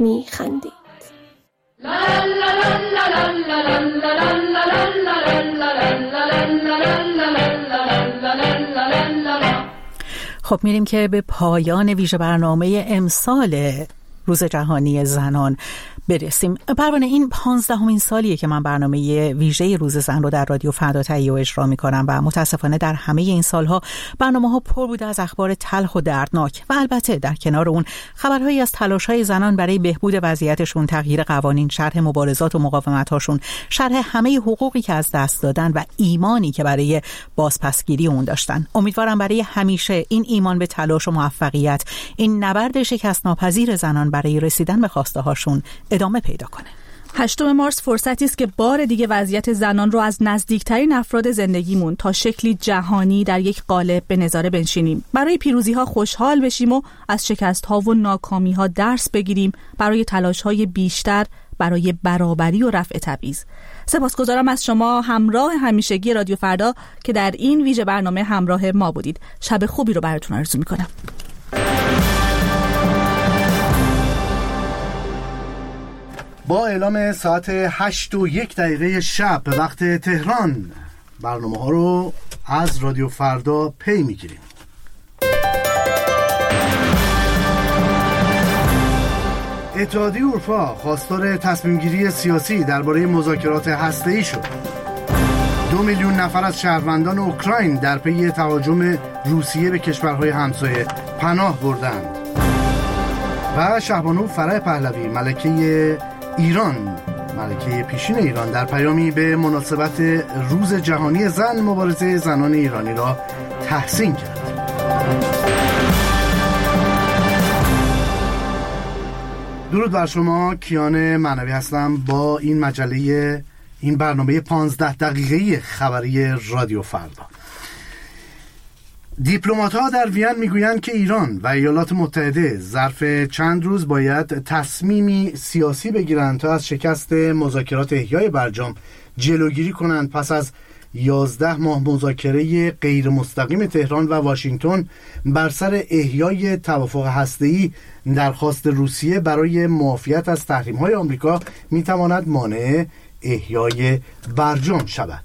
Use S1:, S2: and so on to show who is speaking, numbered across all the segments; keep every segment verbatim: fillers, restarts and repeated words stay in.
S1: میخندید.
S2: خب میریم که به پایان ویژه برنامه امسال روز جهانی زنان برسیم. پروانه، این پانزدهمین سالیه که من برنامه ویژه روز زن رو در رادیو فردا تهیه و اجرا میکنم و متاسفانه در همه این سالها برنامه‌ها پر بوده از اخبار تلخ و دردناک و البته در کنار اون خبرهایی از تلاش‌های زنان برای بهبود وضعیتشون، تغییر قوانین، شرح مبارزات و مقاومت‌هاشون، شرح همه حقوقی که از دست دادن و ایمانی که برای بازپسگیری اون داشتن. امیدوارم برای همیشه این ایمان به تلاش و موفقیت، این نبرد شکست ناپذیر زنان برای رسیدن به خواسته هاشون ادامه پیدا کنه.
S3: هشتم مارس فرصتی است که بار دیگه وضعیت زنان رو از نزدیکترین افراد زندگیمون تا شکلی جهانی در یک قالب به نظاره بنشینیم. برای پیروزی ها خوشحال بشیم و از شکست ها و ناکامی ها درس بگیریم، برای تلاش های بیشتر برای برابری و رفع تبعیض. سپاسگزارم از شما همراه همیشگی رادیو فردا که در این ویژه برنامه همراه ما بودید. شب خوبی رو براتون آرزو میکنم.
S4: با اعلام ساعت هشت و یک دقیقه شب به وقت تهران برنامه ها رو از رادیو فردا پی میگیریم. اتحادیه اروپا خواستار تصمیم گیری سیاسی درباره مذاکرات هسته‌ای شد. دو میلیون نفر از شهروندان اوکراین در پی تهاجم روسیه به کشورهای همسایه پناه بردند. و شهبانو فرح پهلوی ملکه ایران ملکه پیشین ایران در پیامی به مناسبت روز جهانی زن مبارزه زنان ایرانی را تحسین کرد. درود بر شما، کیان معنوی هستم با این مجله این برنامه پانزده دقیقه‌ای خبری رادیو فردا. دیپلمات‌ها در وین میگویند که ایران و ایالات متحده ظرف چند روز باید تصمیمی سیاسی بگیرند تا از شکست مذاکرات احیای برجام جلوگیری کنند پس از یازده ماه مذاکره غیر مستقیم تهران و واشنگتن بر سر احیای توافق هسته‌ای. درخواست روسیه برای معافیت از تحریم‌های آمریکا میتواند مانع احیای برجام شود.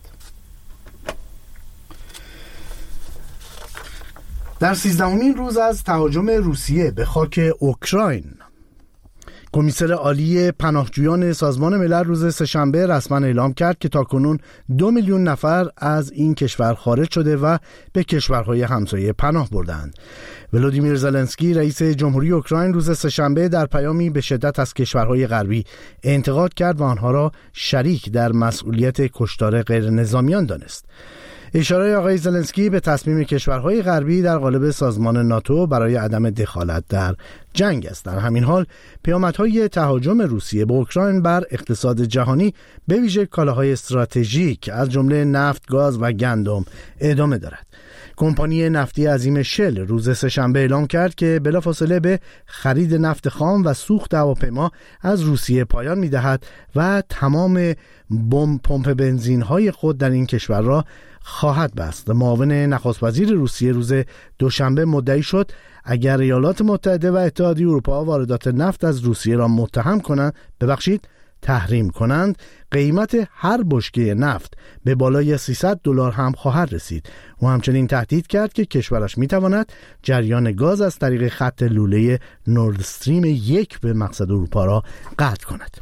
S4: در سیزدهمین روز از تهاجم روسیه به خاک اوکراین، کمیسر عالی پناهجویان سازمان ملل روز سه‌شنبه رسما اعلام کرد که تاکنون دو میلیون نفر از این کشور خارج شده و به کشورهای همسایه پناه بردند. ولودیمیر زلنسکی رئیس جمهوری اوکراین روز سه‌شنبه در پیامی به شدت از کشورهای غربی انتقاد کرد و آنها را شریک در مسئولیت کشتار غیر نظامیان دانست. اشاره آقای زلنسکی به تصمیم کشورهای غربی در قالب سازمان ناتو برای عدم دخالت در جنگ است. در همین حال پیامدهای تهاجم روسیه به اوکراین بر اقتصاد جهانی به ویژه کالاهای استراتژیک از جمله نفت، گاز و گندم ادامه دارد. کمپانی نفتی عظیم شل روز سه‌شنبه اعلام کرد که بلافاصله به خرید نفت خام و سوخت هواپیما از روسیه پایان می‌دهد و تمام بمب پمپ بنزین‌های خود در این کشور را خواهد بست. معاون نخست وزیر روسیه روز دوشنبه مدعی شد اگر ایالات متحده و اتحادیه اروپا واردات نفت از روسیه را متهم کنند، ببخشید تحریم کنند، قیمت هر بشکه نفت به بالای سیصد دلار هم خواهد رسید. او همچنین تهدید کرد که کشورش میتواند جریان گاز از طریق خط لوله نورد استریم یک به مقصد اروپا را قطع کند.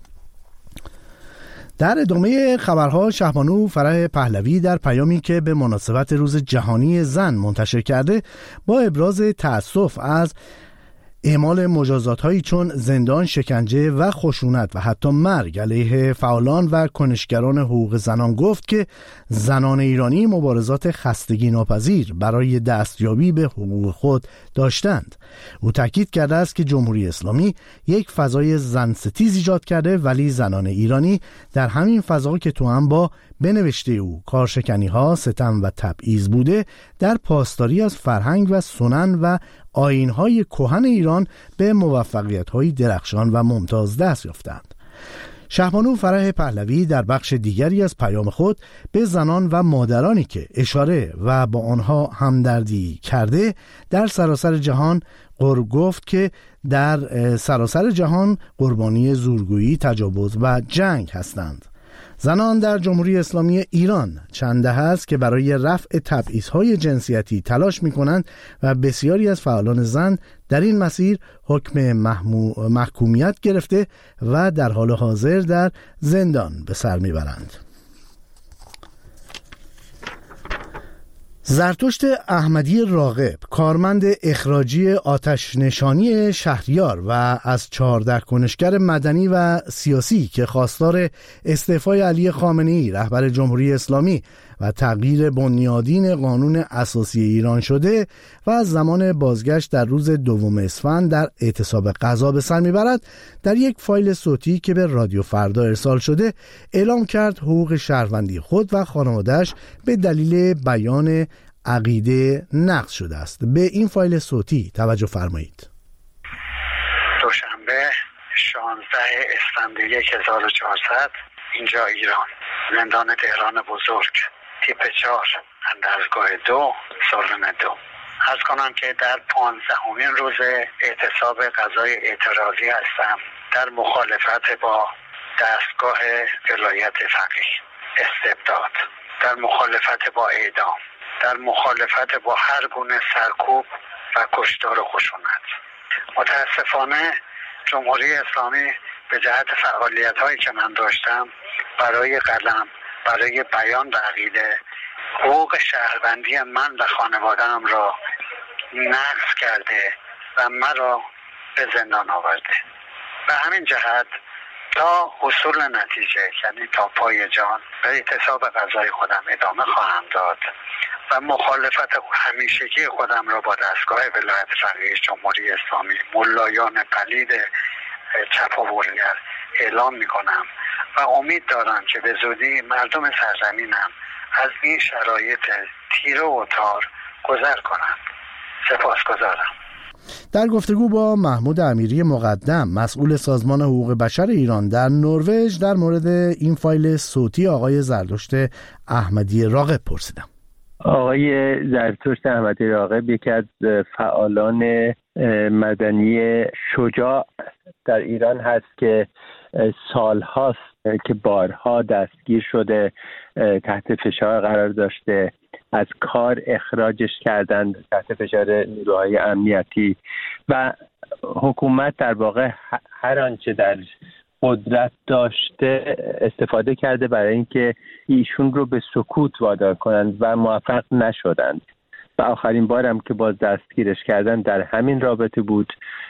S4: در ادامه خبرها، شهبانو فرح پهلوی در پیامی که به مناسبت روز جهانی زن منتشر کرده با ابراز تأسف از اعمال مجازات‌هایی چون زندان، شکنجه و خشونت و حتی مرگ علیه فعالان و کنشگران حقوق زنان گفت که زنان ایرانی مبارزات خستگی ناپذیر برای دستیابی به حقوق خود داشتند. او تاکید کرده است که جمهوری اسلامی یک فضای زنستیز ایجاد کرده، ولی زنان ایرانی در همین فضا که تو هم با بنوشته او کارشکنی‌ها، ستم و تبعیض بوده، در پاسداری از فرهنگ و سنن و آیین‌های کهن ایران به موفقیت‌های درخشان و ممتاز دست یافتند. شهبانو فرح پهلوی در بخش دیگری از پیام خود به زنان و مادرانی که اشاره و با آنها همدردی کرده در سراسر جهان قرب گفت که در سراسر جهان قربانی زورگویی، تجاوز و جنگ هستند. زنان در جمهوری اسلامی ایران چند دهه است که برای رفع تبعیض‌های جنسیتی تلاش می‌کنند و بسیاری از فعالان زن در این مسیر حکم محکومیت گرفته و در حال حاضر در زندان به سر می‌برند. زرتشت احمدی راغب، کارمند اخراجی آتش نشانی شهریار و از چهارده کنشگر مدنی و سیاسی که خواستار استعفای علی خامنه‌ای رهبر جمهوری اسلامی و تغییر بنیادین قانون اساسی ایران شده و از زمان بازگشت در روز دوم اسفند در اعتصاب غذا به سر میبرد، در یک فایل صوتی که به رادیو فردا ارسال شده اعلام کرد حقوق شهروندی خود و خانواده‌اش به دلیل بیان عقیده نقض شده است. به این فایل صوتی توجه فرمایید.
S1: دوشنبه شانزده اسفند هزار و چهارصد، اینجا ایران، زندان تهران بزرگ، تیپ چهار، اندرزگاه دو، سالن دو. عرض کنم که در پانزدهمین روز اعتصاب غذای اعتراضی هستم در مخالفت با دستگاه ولایت فقیه، استبداد، در مخالفت با اعدام، در مخالفت با هر گونه سرکوب و کشتار و خشونت. متاسفانه جمهوری اسلامی به جهت فعالیت هایی که من داشتم برای قلم، برای بیان و عقیده، حقوق شهروندی من و خانواده‌ام را نقض کرده و مرا به زندان آورده. به همین جهت تا حصول نتیجه، یعنی تا پای جان، به اعتصاب غذای خودم ادامه خواهم داد و مخالفت همیشگی خودم را با دستگاه ولایت فقیه جمهوری اسلامی، ملایان پلید چپ و ولگر اعلام می کنم و امید دارم که به زودی مردم سرزمینم از این شرایط تیره و تار گذر کنند. سپاسگزارم.
S4: در گفتگو با محمود امیری مقدم، مسئول سازمان حقوق بشر ایران در نروژ، در مورد این فایل صوتی آقای زرتشت احمدی راغب پرسیدم.
S5: آقای زرتشت احمدی راغب یکی از فعالان مدنی شجاع در ایران هست که سالهاست که بارها دستگیر شده، تحت فشار قرار داشته، از کار اخراجش کردند تحت فشار نیروهای امنیتی و حکومت در واقع هر آنچه در قدرت داشته استفاده کرده برای اینکه ایشون رو به سکوت وادار کنند و موفق نشدند و آخرین بارم که باز دستگیرش کردن در همین رابطه بود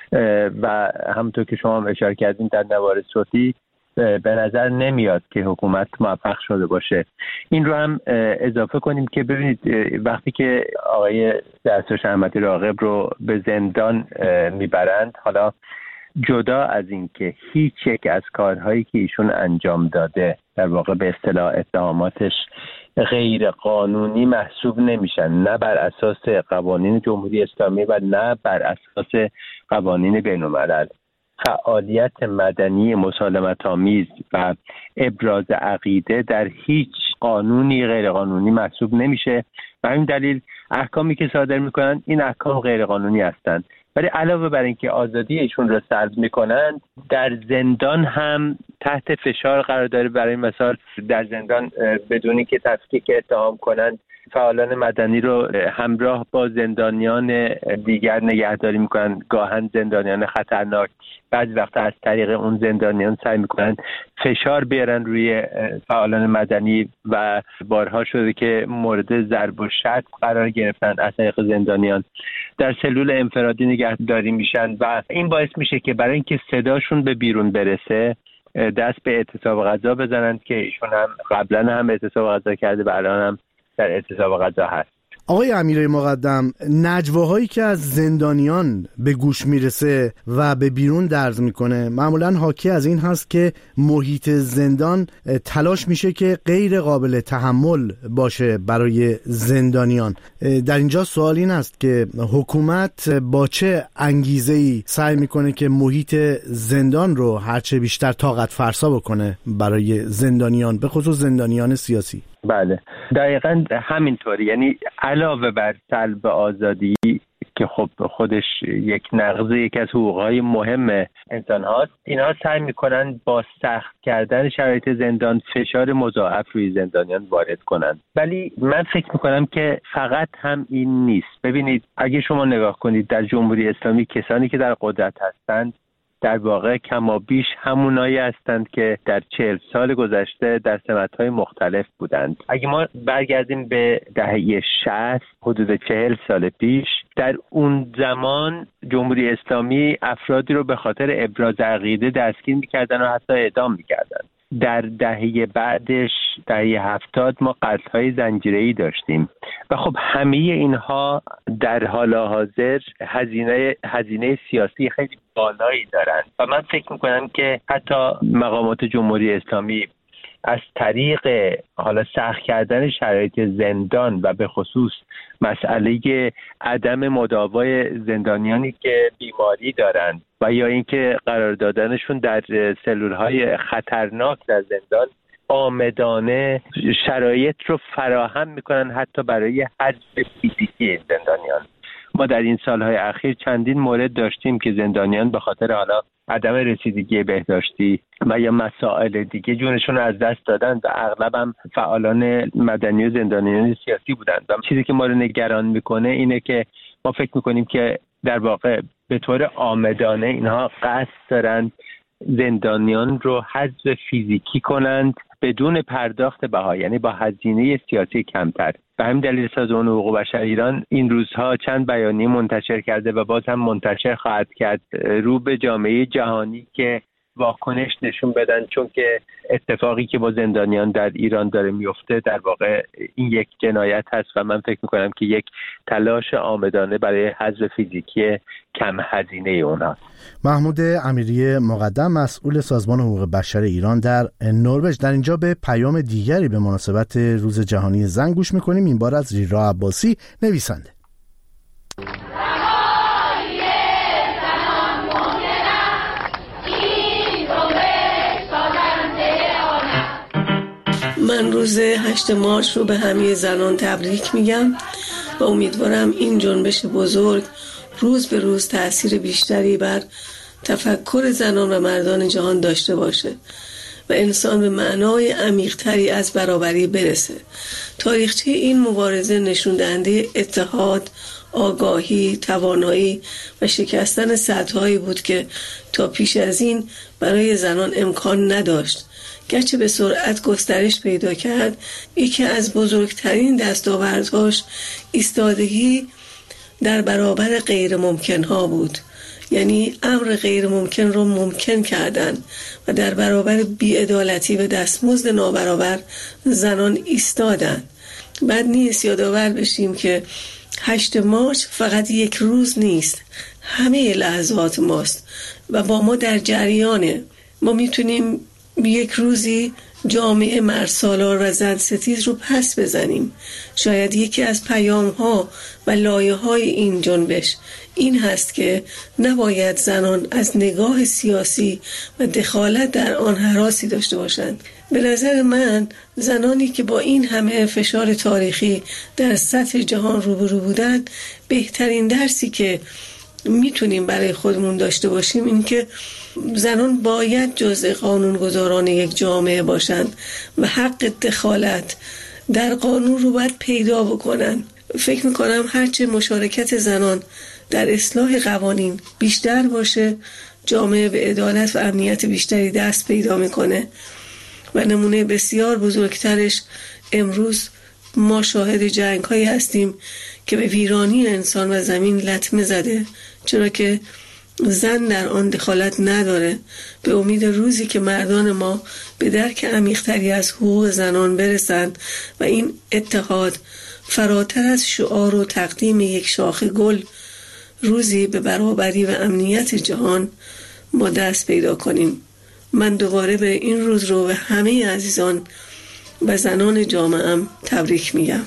S5: و همونطور که شما هم اشاره کردین در نوار صوتی به نظر نمیاد که حکومت موفق شده باشه. این رو هم اضافه کنیم که ببینید وقتی که آقای زرتشت احمدی راغب رو به زندان میبرند، حالا جدا از این که هیچ یک از کارهایی که ایشون انجام داده در واقع به اصطلاح اتهاماتش غیر قانونی محسوب نمیشن، نه بر اساس قوانین جمهوری اسلامی و نه بر اساس قوانین بین الملل. فعالیت مدنی مسالمت آمیز و ابراز عقیده در هیچ قانونی غیر قانونی محسوب نمیشه و همین دلیل احکامی که صادر میکنن این احکام غیر قانونی هستند. ولی علاوه بر اینکه آزادی ایشون را سلب میکنن، در زندان هم تحت فشار قرار داره. برای مثال در زندان بدون اینکه تفکیک اتهام کنند فعالان مدنی رو همراه با زندانیان دیگر نگهداری میکنن، گاهن زندانیان خطرناک. بعضی وقتا از طریق اون زندانیان سعی میکنن فشار بیارن روی فعالان مدنی و بارها شده که مورد ضرب و شتم قرار گرفتن از طریق زندانیان، در سلول انفرادی نگهداری میشن و این باعث میشه که برای اینکه صداشون به بیرون برسه دست به اعتصاب غذا بزنند که ایشون هم قبلا هم اعتصاب غذا کرده و الان هم در اعتصاب غذا هست.
S4: آقای امیری مقدم، نجواهایی که از زندانیان به گوش میرسه و به بیرون درز میکنه معمولا حاکی از این هست که محیط زندان تلاش میشه که غیر قابل تحمل باشه برای زندانیان. در اینجا سوال این است که حکومت با چه انگیزه‌ای سعی میکنه که محیط زندان رو هرچه بیشتر طاقت فرسا بکنه برای زندانیان، به خصوص زندانیان سیاسی؟
S5: بله دقیقاً همینطوری، یعنی علاوه بر سلب آزادی که خب خودش یک نقض یک از حقوقهای مهم انسان هاست، اینها سعی میکنن با سخت کردن شرایط زندان فشار مضاعف روی زندانیان وارد کنند. ولی من فکر میکنم که فقط هم این نیست. ببینید اگه شما نگاه کنید در جمهوری اسلامی کسانی که در قدرت هستند در واقع کمابیش همونایی هستند که در چهل سال گذشته در سمت‌های مختلف بودند. اگه ما برگردیم به دهه شصت، حدود چهل سال پیش، در اون زمان جمهوری اسلامی افرادی رو به خاطر ابراز عقیده دستگیر می‌کردن و حتی اعدام می‌کردن. در دهه بعدش، دهه هفتاد، ما قتل‌های زنجیره‌ای داشتیم و خب همه اینها در حال حاضر هزینه هزینه سیاسی خیلی بالایی دارند و من فکر میکنم که حتی مقامات جمهوری اسلامی از طریق حالا سخت کردن شرایط زندان و به خصوص مسئله عدم مداوای زندانیانی که بیماری دارند و یا اینکه قرار دادنشون در سلول‌های خطرناک در زندان آمدانه شرایط رو فراهم میکنن حتی برای حذف فیزیکی زندانیان. ما در این سالهای اخیر چندین مورد داشتیم که زندانیان به خاطر حالا عدم رسیدگی بهداشتی و یا مسائل دیگه جونشون رو از دست دادن و اغلب هم فعالان مدنی و زندانیان سیاسی بودند. و چیزی که ما رو نگران میکنه اینه که ما فکر میکنیم که در واقع به طور آمدانه اینها قصد دارند زندانیان رو حذف فیزیکی کنند بدون پرداخت بها، یعنی با هزینه سیاسی کمتر. به همین دلیل سازمان حقوق بشر ایران این روزها چند بیانیه منتشر کرده و باز هم منتشر خواهد کرد رو به جامعه جهانی که واکنش نشون بدن، چون که اتفاقی که با زندانیان در ایران داره میفته در واقع این یک جنایت هست و من فکر میکنم که یک تلاش آمدانه برای حذف فیزیکی کم هزینه اونها.
S4: محمود امیری مقدم، مسئول سازمان حقوق بشر ایران در نروژ. در اینجا به پیام دیگری به مناسبت روز جهانی زن گوش میکنیم، این بار از ریرا عباسی، نویسنده.
S6: من روز هشت مارس رو به همه زنان تبریک میگم و امیدوارم این جنبش بزرگ روز به روز تأثیر بیشتری بر تفکر زنان و مردان جهان داشته باشه و انسان به معنای عمیق‌تری از برابری برسه. تاریخچه این مبارزه نشون دهنده اتحاد، آگاهی، توانایی و شکستن سدهایی بود که تا پیش از این برای زنان امکان نداشت. گرچه به سرعت گسترش پیدا کرد، یکی از بزرگترین دستاوردهاش ایستادگی در برابر غیر ممکن ها بود. یعنی امر غیر ممکن رو ممکن کردن و در برابر بی‌عدالتی و دستمزد نابرابر زنان ایستادن. بعد نیست یادآور بشیم که هشت مارس فقط یک روز نیست، همه لحظات ماست و با ما در جریانه. ما میتونیم یک روزی جامعه مرسالار و زن ستیز رو پس بزنیم. شاید یکی از پیام ها و لایه های این جنبش این هست که نباید زنان از نگاه سیاسی و دخالت در آن هراسی داشته باشند. به نظر من زنانی که با این همه فشار تاریخی در سطح جهان روبرو بودند، بهترین درسی که میتونیم برای خودمون داشته باشیم این که زنان باید جزء قانونگذاران یک جامعه باشند و حق دخالت در قانون رو باید پیدا بکنن. فکر میکنم هرچه مشارکت زنان در اصلاح قوانین بیشتر باشه، جامعه به عدالت و امنیت بیشتری دست پیدا میکنه و نمونه بسیار بزرگترش امروز ما شاهد جنگ هایی هستیم که به ویرانی انسان و زمین لطمه زده، چرا که زن در آن دخالت نداره. به امید روزی که مردان ما به درک عمیق‌تری از حقوق زنان برسند و این اتحاد فراتر از شعار و تقدیم یک شاخه گل، روزی به برابری و امنیت جهان ما دست پیدا کنیم. من دوباره به این روز رو به همه عزیزان و زنان جامعه‌ام تبریک میگم.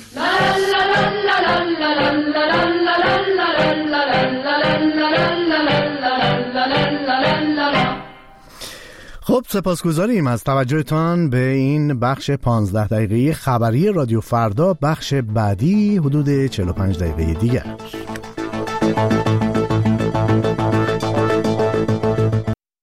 S4: خب سپاسگزاریم از توجهتان به این بخش پانزده دقیقه خبری رادیو فردا. بخش بعدی حدود چهل و پنج دقیقه دیگر. شما.